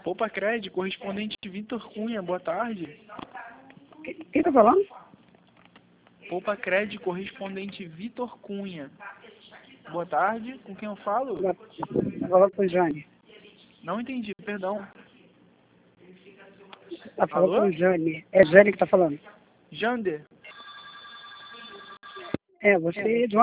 Poupa Cred, correspondente Vitor Cunha, boa tarde. Quem tá falando? Poupa Cred, correspondente Vitor Cunha. Boa tarde, com quem eu falo? Tá falando com o Jane. Não entendi, perdão. Tá falando Alô? com o Jane. É Jane que tá falando. Jander? É, você